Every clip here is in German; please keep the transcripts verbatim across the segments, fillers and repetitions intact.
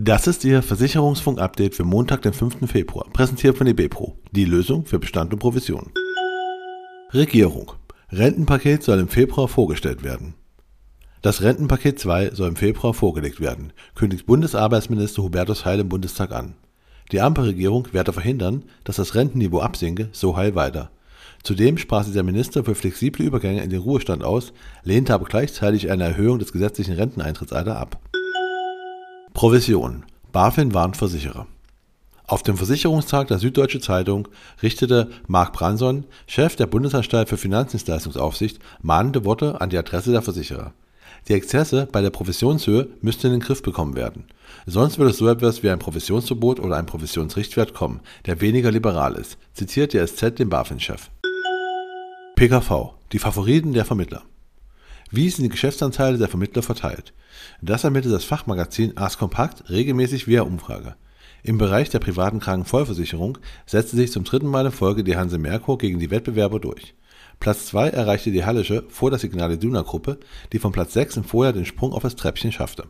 Das ist Ihr Versicherungsfunk-Update für Montag, den fünften Februar, präsentiert von eBepro, die Lösung für Bestand und Provision. Regierung. Rentenpaket soll im Februar vorgestellt werden. Das Rentenpaket zwei soll im Februar vorgelegt werden, kündigt Bundesarbeitsminister Hubertus Heil im Bundestag an. Die Ampelregierung werde verhindern, dass das Rentenniveau absinke, so Heil weiter. Zudem sprach sich der Minister für flexible Übergänge in den Ruhestand aus, lehnte aber gleichzeitig eine Erhöhung des gesetzlichen Renteneintrittsalters ab. Provision. BaFin warnt Versicherer. Auf dem Versicherungstag der Süddeutsche Zeitung richtete Marc Branson, Chef der Bundesanstalt für Finanzdienstleistungsaufsicht, mahnende Worte an die Adresse der Versicherer. Die Exzesse bei der Provisionshöhe müssten in den Griff bekommen werden. Sonst würde es so etwas wie ein Provisionsverbot oder ein Provisionsrichtwert kommen, der weniger liberal ist, zitiert die S Z den BaFin-Chef. P K V. Die Favoriten der Vermittler. Wie sind die Geschäftsanteile der Vermittler verteilt? Das ermittelt das Fachmagazin Ars Compact regelmäßig via Umfrage. Im Bereich der privaten Krankenvollversicherung setzte sich zum dritten Mal in Folge die Hanse Merkur gegen die Wettbewerber durch. Platz zwei erreichte die Hallische vor der Signal Iduna Gruppe, die von Platz sechs im Vorjahr den Sprung auf das Treppchen schaffte.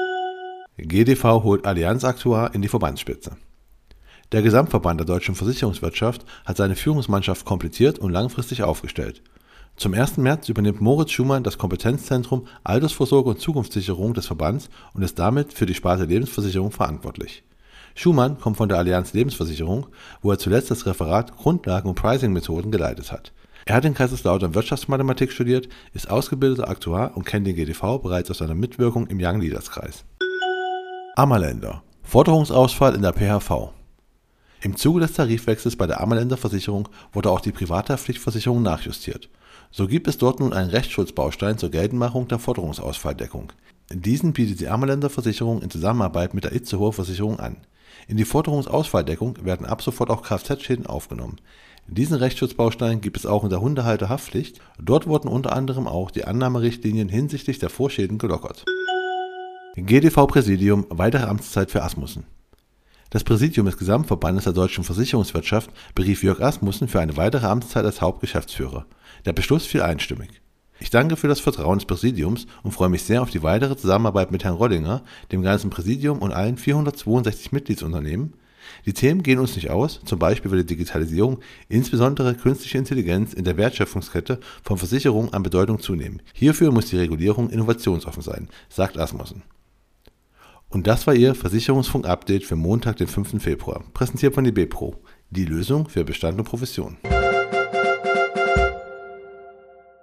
G D V holt Allianz Aktuar in die Verbandsspitze. Der Gesamtverband der deutschen Versicherungswirtschaft hat seine Führungsmannschaft komplettiert und langfristig aufgestellt. Zum ersten März übernimmt Moritz Schumann das Kompetenzzentrum Altersvorsorge und Zukunftssicherung des Verbands und ist damit für die Sparte Lebensversicherung verantwortlich. Schumann kommt von der Allianz Lebensversicherung, wo er zuletzt das Referat Grundlagen und Pricing-Methoden geleitet hat. Er hat in Kaiserslautern Wirtschaftsmathematik studiert, ist ausgebildeter Aktuar und kennt den G D V bereits aus seiner Mitwirkung im Young Leaders Kreis. Ammerländer. Forderungsausfall in der P H V. Im Zuge des Tarifwechsels bei der Ammerländer Versicherung wurde auch die Privathaftpflichtversicherung nachjustiert. So gibt es dort nun einen Rechtsschutzbaustein zur Geltendmachung der Forderungsausfalldeckung. Diesen bietet die Ammerländer Versicherung in Zusammenarbeit mit der Itzehoer Versicherung an. In die Forderungsausfalldeckung werden ab sofort auch Kfz-Schäden aufgenommen. Diesen Rechtsschutzbaustein gibt es auch in der Hundehalterhaftpflicht. Dort wurden unter anderem auch die Annahmerichtlinien hinsichtlich der Vorschäden gelockert. G D V-Präsidium, weitere Amtszeit für Asmussen. Das Präsidium des Gesamtverbandes der deutschen Versicherungswirtschaft berief Jörg Asmussen für eine weitere Amtszeit als Hauptgeschäftsführer. Der Beschluss fiel einstimmig. Ich danke für das Vertrauen des Präsidiums und freue mich sehr auf die weitere Zusammenarbeit mit Herrn Rollinger, dem ganzen Präsidium und allen vierhundertzweiundsechzig Mitgliedsunternehmen. Die Themen gehen uns nicht aus, zum Beispiel wird die Digitalisierung, insbesondere künstliche Intelligenz in der Wertschöpfungskette von Versicherungen an Bedeutung zunehmen. Hierfür muss die Regulierung innovationsoffen sein, sagt Asmussen. Und das war Ihr Versicherungsfunk-Update für Montag, den fünften Februar, präsentiert von eBepro, die Lösung für Bestand und Provision.